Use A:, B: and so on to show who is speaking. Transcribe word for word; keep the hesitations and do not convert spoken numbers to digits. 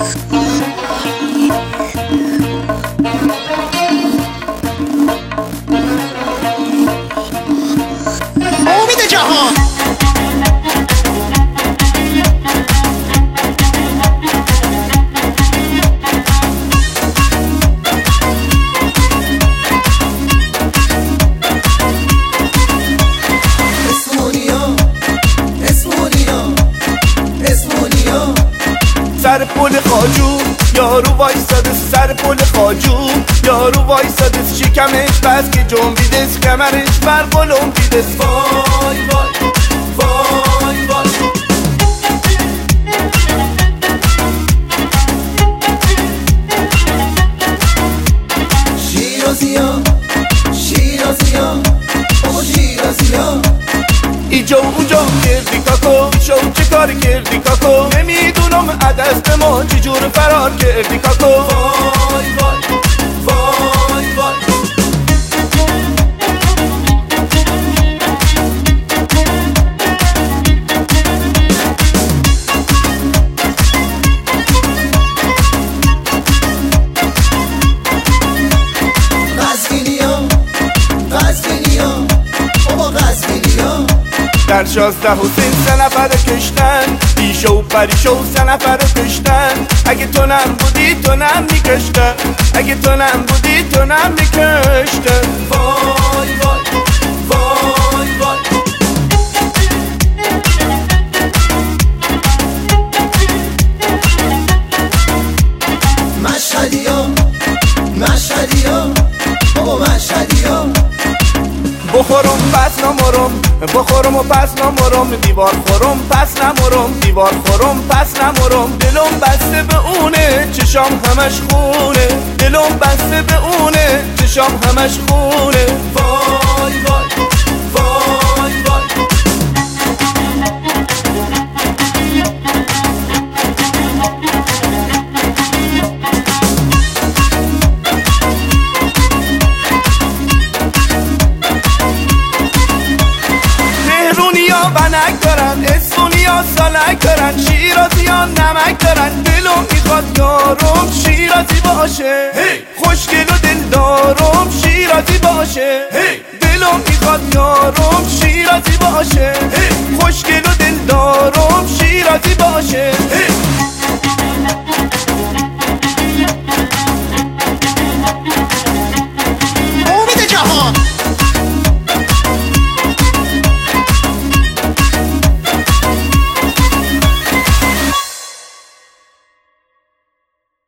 A: امید جهان
B: سر پل خاجو یارو وایساده، سر پل خاجو یارو وایساده، شکمش بس که جنبیدش، کمرش بر قلم دیدش. وای وای وای وای
C: شیرازیا شیرازیا بابا شیرازیا
B: ایجا و اونجا کردی کاکو، شو چه کار کردی کاکو، نمیدونم عدست ما چجور فرار کردی کاکو. وای وای وای وای
C: غزگینیا غزگینیا بابا غزگینیا
B: در شازده حسین سه نفر کشتن، بیشو و پریشو سه نفر کشتن. اگه تو نم بودی تو نم میکشتن، اگه تو نم بودی تو نم میکشتن. وای وای وای وای
C: مشهدیا مشهدیا بابا مشهدیا
B: بخورم پس نمرم، بخورم و پس نمرم، دیوار خورم پس نمرم، دیوار خورم پس نمرم. دلم بسته به اونه چشام همش خونه، دلم بسته به اونه چشام همش خونه. وای وای وای وای بنک دارن، اسپونیا سالک دارن، شیرازیان نمک دارن. دلم میخواد یارم شیرازی باشه، خوشگل و دلدارم شیرازی باشه. دلم میخواد یارم شیرازی باشه،